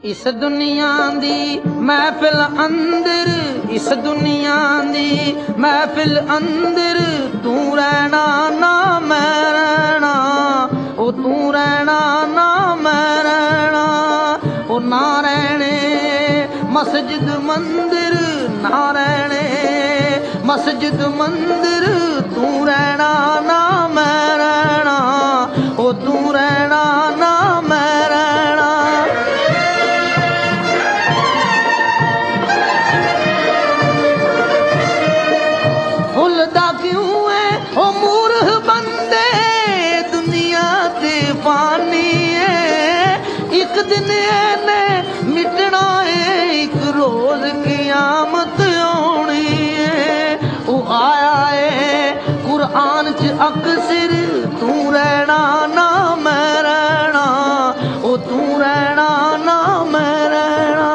इस दुनिया दी महफिल अंदर, इस दुनिया दी महफिल अंदर तू रहना ना मैं रहना, ओ तू रहना ना मैं रहना। ओ ना रहने मस्जिद मंदिर, ना रहने मस्जिद मंदिर तू रहना ना मैं रहना, ओ तू रहना ना मैं रहना। भुलदा क्यों है ओ मूर्ख बंदे, दुनिया ते फानी है, एक दिन ने मिटना है, एक रोज क़यामत आनी है। ओ आया है कुरान च अक्सर तू रहना ना मैं रहना, ओ तू रहना ना मैं रहना।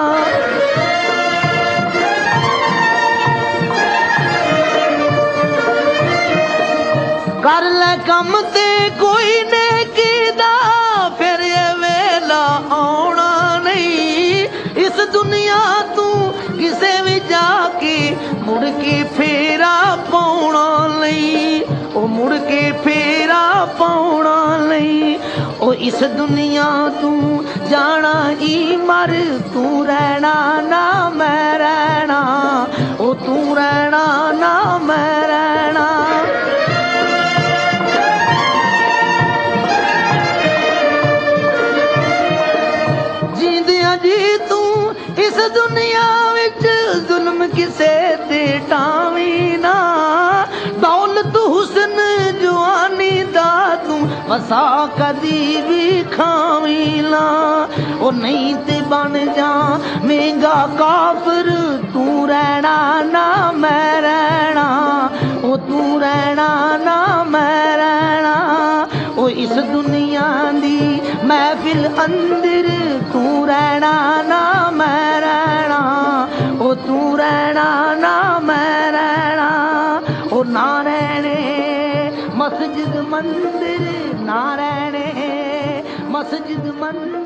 कर ले कम ते कोई नेकी दा, फिर ये वेला आना नहीं। इस दुनिया तू किसे भी जाके मुड़ के फेरा पाउना नहीं, ओ मुड़ के फेरा पाउना नहीं। ओ इस दुनिया तू जाना ही मर, तू रहना ना मैं रहना, ओ तू रहना ना मैं रहना। जी तू इस दुनिया विच जुल्म किसे ते टावी ना, दौलत हुस्न जवानी दा तू वसा कदी भी खावी ना। ओ नहीं ते बन जा महंगा काफिर, तू रहना ना मैं रहना, ओ तू रहना ना मैं रहना। ओ इस दुनिया दी महफिल अंदर तू रहना ना मैं रहना, ओ तू रहना ना मैं रहना। ओ ना रहने मस्जिद मंदिर, ना रहने मस्जिद मंदिर।